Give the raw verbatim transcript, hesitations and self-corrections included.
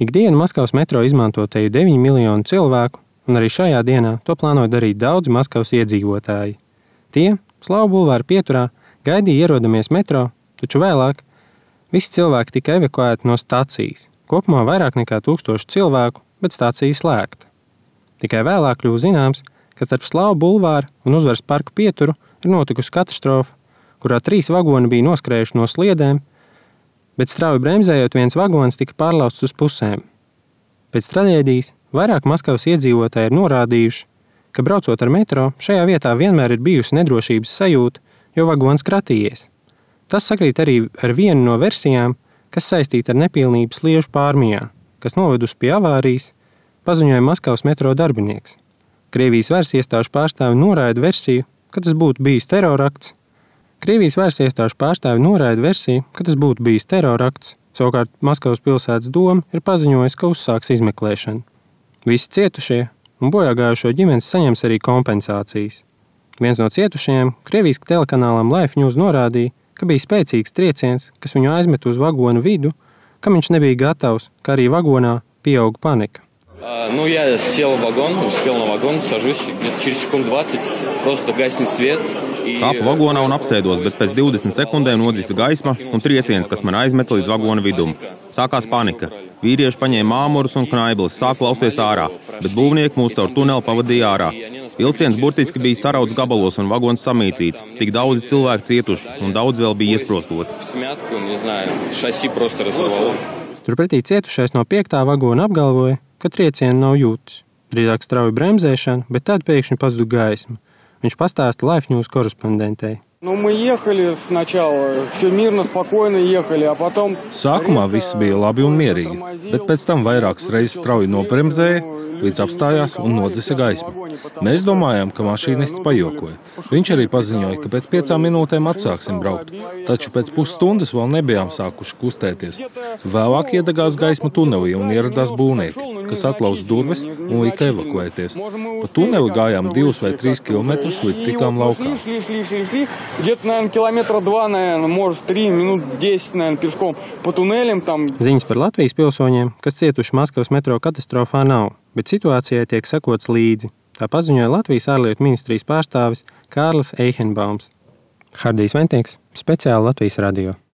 Ikdienu Maskavas metro izmanto teju deviņi miljoni cilvēku, un arī šajā dienā to plānoja darīt daudzi Maskavas iedzīvotāji. Tie, Slavu bulvāra pieturā, gaidīja ierodamies metro, taču vēlāk visi cilvēki tika evakuēti no stacijas. Kopumā vairāk nekā tūkstoši cilvēku, bet stacija slēgta. Tikai vēlāk kļuva zināms, ka starp Slavu bulvāru un Uzvaras parka pieturu ir notikusi katastrofa, kurā trīs vagoni bija noskrējuši no sliedēm, bet strauji bremzējot viens vagons tika pārlausts uz pusēm. Pēc traģēdijas vairāk Maskavas iedzīvotāji ir norādījuši, ka braucot ar metro, šajā vietā vienmēr ir bijusi nedrošības sajūta, jo vagons kratījies. Tas sakrīt arī ar vienu no versijām, kas saistīta ar nepilnību sliežu pārmijā, kas novedusi pie avārijas, paziņoja Maskavas metro darbinieks. Krievijas varas iestāžu pārstāvi noraida versiju, ka tas būtu bijis terorakts. Krievijas varas iestāžu pārstāvi noraida versiju, ka tas būtu bijis terorakts. Savukārt Maskavas pilsētas doma ir paziņojusi, ka uzsāks izmeklēšanu. Visi cietušie un bojāgājušo ģimenes saņems arī kompensācijas. Viens no cietušajiem Krievijas telekanālam Life News norādīja, ka bija spēcīgs trieciens, kas viņu aizmet uz vagonu vidu, kam viņš nebija gatavs, kā arī vagonā pieauga panika. Ну, я сел в вагон, успел на вагон, сажусь, где-то через секунд двадцать просто гаснет свет. Kāpu vagonā un apsēdos, bet pēc divdesmit sekundēm nodzisa gaisma un trieciens, kas man aizmeta līdz vagona vidum. Sākās panika. Vīrieši paņēma āmurus un knaiblis, sāk lausties ārā, bet būvnieki mūs caur tuneli pavadīja ārā. Vilciens burtiski bija sarauts gabalos un vagons samīcīts. Tik daudzi cilvēki cietuši un daudz vēl bija iesprostoti. Turpretī cietušais no piektā vagona apgalvoja, ka triecienu nav jūtas. Drīzāk strauja bremzēšana, bet tad pēkšņi pazuda gaisma. Viņš pastāsta Life News korespondentei. Sākumā viss bija labi un mierīgi, bet pēc tam vairākas reizes strauji nobremzēja, līdz apstājās un nodzisa gaismu. Mēs domājām, ka mašīnists pajokoja. Viņš arī paziņoja, ka pēc piecām minūtēm atsāksim braukt, taču pēc pusstundas vēl nebijām sākuši kustēties. Vēlāk iedegās gaisma tunelī un ieradās būvnieki, kas atlauza durvis un lika evakuēties. Pa tuneli gājām divus vai trīs kilometrus līdz tikām laukā. Ziņas par Latvijas pilsoņiem, kas cietuši Maskavas metro katastrofā, nav, bet situācijai tiek sekots līdzi. Tā paziņoja Latvijas ārlietu ministrijas pārstāvis Kārlis Eihenbaums. Hardijs Ventiks, speciāli Latvijas radio.